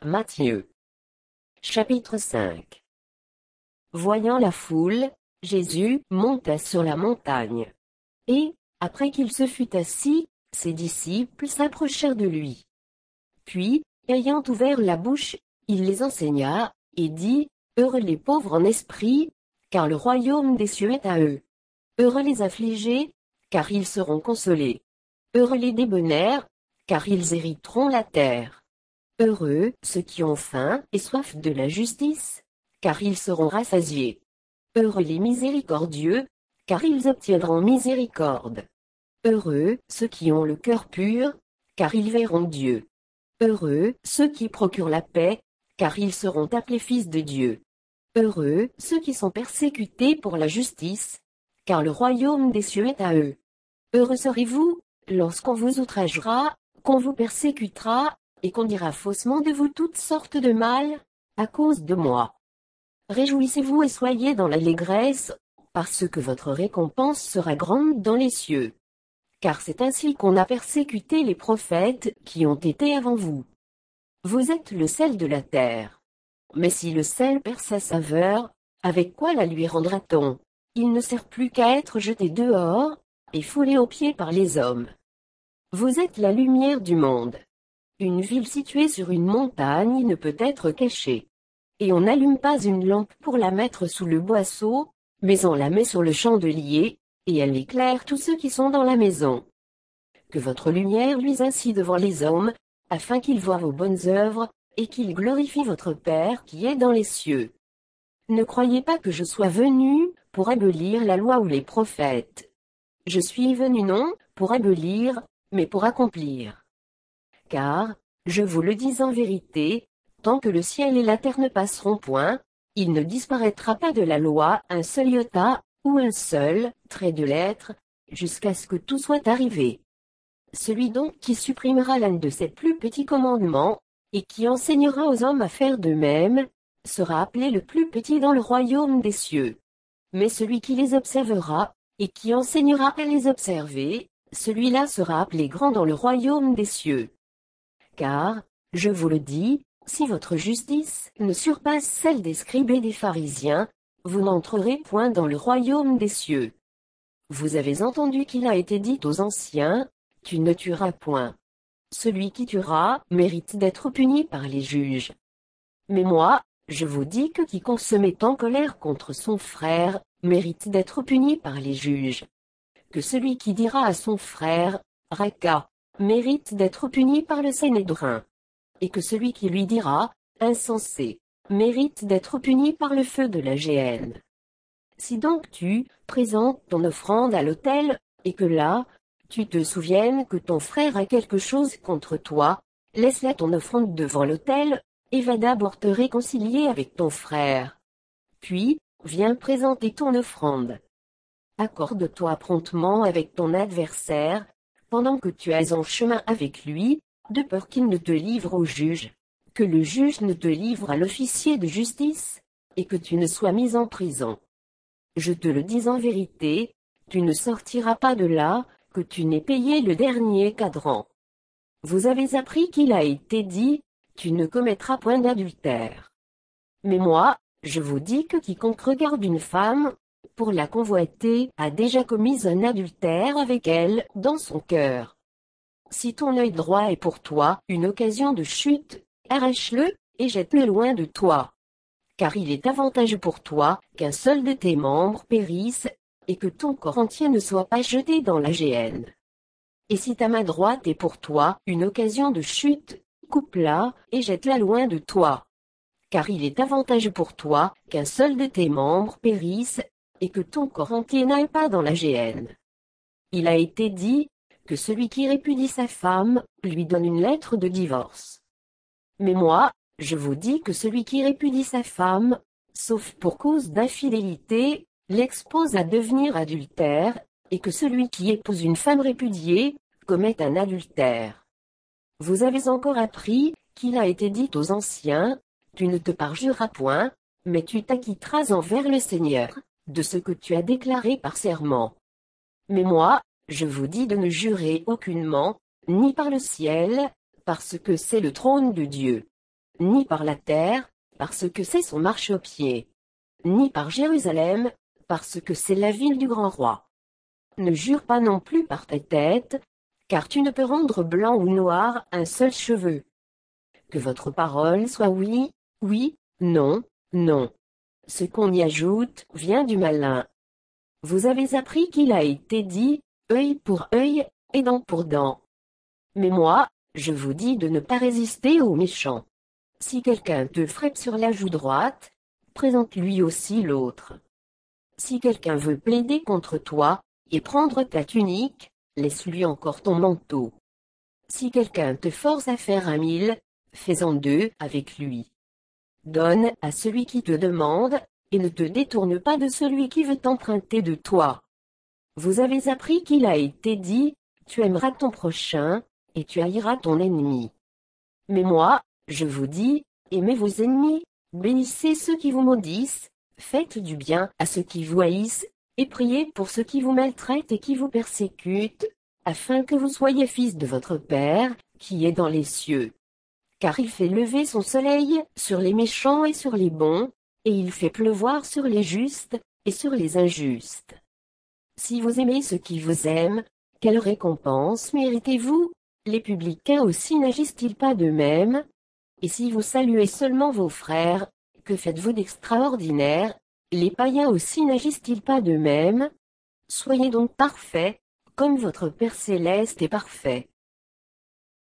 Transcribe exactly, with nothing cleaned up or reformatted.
Matthieu. Chapitre cinq. Voyant la foule, Jésus monta sur la montagne. Et, après qu'il se fut assis, ses disciples s'approchèrent de lui. Puis, ayant ouvert la bouche, il les enseigna, et dit, « Heureux les pauvres en esprit, car le royaume des cieux est à eux. Heureux les affligés, car ils seront consolés. Heureux les débonnaires, car ils hériteront la terre. Heureux ceux qui ont faim et soif de la justice, car ils seront rassasiés. Heureux les miséricordieux, car ils obtiendront miséricorde. Heureux ceux qui ont le cœur pur, car ils verront Dieu. Heureux ceux qui procurent la paix, car ils seront appelés fils de Dieu. Heureux ceux qui sont persécutés pour la justice, car le royaume des cieux est à eux. Heureux serez-vous, lorsqu'on vous outragera, qu'on vous persécutera, et qu'on dira faussement de vous toutes sortes de mal, à cause de moi. Réjouissez-vous et soyez dans l'allégresse, parce que votre récompense sera grande dans les cieux. Car c'est ainsi qu'on a persécuté les prophètes qui ont été avant vous. Vous êtes le sel de la terre. Mais si le sel perd sa saveur, avec quoi la lui rendra-t-on? Il ne sert plus qu'à être jeté dehors, et foulé aux pieds par les hommes. Vous êtes la lumière du monde. Une ville située sur une montagne ne peut être cachée. Et on n'allume pas une lampe pour la mettre sous le boisseau, mais on la met sur le chandelier, et elle éclaire tous ceux qui sont dans la maison. Que votre lumière luise ainsi devant les hommes, afin qu'ils voient vos bonnes œuvres, et qu'ils glorifient votre Père qui est dans les cieux. Ne croyez pas que je sois venu pour abolir la loi ou les prophètes. Je suis venu non pour abolir, mais pour accomplir. Car, je vous le dis en vérité, tant que le ciel et la terre ne passeront point, il ne disparaîtra pas de la loi un seul iota, ou un seul trait de lettre, jusqu'à ce que tout soit arrivé. Celui donc qui supprimera l'un de ces plus petits commandements, et qui enseignera aux hommes à faire de même, sera appelé le plus petit dans le royaume des cieux. Mais celui qui les observera, et qui enseignera à les observer, celui-là sera appelé grand dans le royaume des cieux. Car, je vous le dis, si votre justice ne surpasse celle des scribes et des pharisiens, vous n'entrerez point dans le royaume des cieux. Vous avez entendu qu'il a été dit aux anciens, tu ne tueras point. Celui qui tuera mérite d'être puni par les juges. Mais moi, je vous dis que quiconque se met en colère contre son frère, mérite d'être puni par les juges. Que celui qui dira à son frère, Raka, mérite d'être puni par le Sanhédrin. Et que celui qui lui dira, insensé, mérite d'être puni par le feu de la géhenne. Si donc tu présentes ton offrande à l'autel, et que là, tu te souviennes que ton frère a quelque chose contre toi, laisse-la ton offrande devant l'autel, et va d'abord te réconcilier avec ton frère. Puis, viens présenter ton offrande. Accorde-toi promptement avec ton adversaire, pendant que tu es en chemin avec lui, de peur qu'il ne te livre au juge, que le juge ne te livre à l'officier de justice, et que tu ne sois mis en prison. Je te le dis en vérité, tu ne sortiras pas de là, que tu n'aies payé le dernier cadran. Vous avez appris qu'il a été dit, tu ne commettras point d'adultère. Mais moi, je vous dis que quiconque regarde une femme, pour la convoiter, a déjà commis un adultère avec elle, dans son cœur. Si ton œil droit est pour toi une occasion de chute, arrache-le, et jette-le loin de toi. Car il est avantageux pour toi qu'un seul de tes membres périsse, et que ton corps entier ne soit pas jeté dans la géhenne. Et si ta main droite est pour toi une occasion de chute, coupe-la, et jette-la loin de toi. Car il est avantageux pour toi qu'un seul de tes membres périsse, et que ton corps entier n'aille pas dans la géhenne. Il a été dit, que celui qui répudie sa femme, lui donne une lettre de divorce. Mais moi, je vous dis que celui qui répudie sa femme, sauf pour cause d'infidélité, l'expose à devenir adultère, et que celui qui épouse une femme répudiée, commet un adultère. Vous avez encore appris, qu'il a été dit aux anciens, tu ne te parjureras point, mais tu t'acquitteras envers le Seigneur, de ce que tu as déclaré par serment. Mais moi, je vous dis de ne jurer aucunement, ni par le ciel, parce que c'est le trône de Dieu, ni par la terre, parce que c'est son marchepied, ni par Jérusalem, parce que c'est la ville du grand roi. Ne jure pas non plus par ta tête, car tu ne peux rendre blanc ou noir un seul cheveu. Que votre parole soit oui, oui, non, non. Ce qu'on y ajoute vient du malin. Vous avez appris qu'il a été dit, œil pour œil, et dent pour dent. Mais moi, je vous dis de ne pas résister aux méchants. Si quelqu'un te frappe sur la joue droite, présente-lui aussi l'autre. Si quelqu'un veut plaider contre toi, et prendre ta tunique, laisse-lui encore ton manteau. Si quelqu'un te force à faire un mille, fais-en deux avec lui. Donne à celui qui te demande, et ne te détourne pas de celui qui veut emprunter de toi. Vous avez appris qu'il a été dit, tu aimeras ton prochain, et tu haïras ton ennemi. Mais moi, je vous dis, aimez vos ennemis, bénissez ceux qui vous maudissent, faites du bien à ceux qui vous haïssent, et priez pour ceux qui vous maltraitent et qui vous persécutent, afin que vous soyez fils de votre Père, qui est dans les cieux. Car il fait lever son soleil sur les méchants et sur les bons, et il fait pleuvoir sur les justes et sur les injustes. Si vous aimez ceux qui vous aiment, quelle récompense méritez-vous? Les publicains aussi n'agissent-ils pas de même? Et si vous saluez seulement vos frères, que faites-vous d'extraordinaire? Les païens aussi n'agissent-ils pas de même? Soyez donc parfaits, comme votre Père céleste est parfait.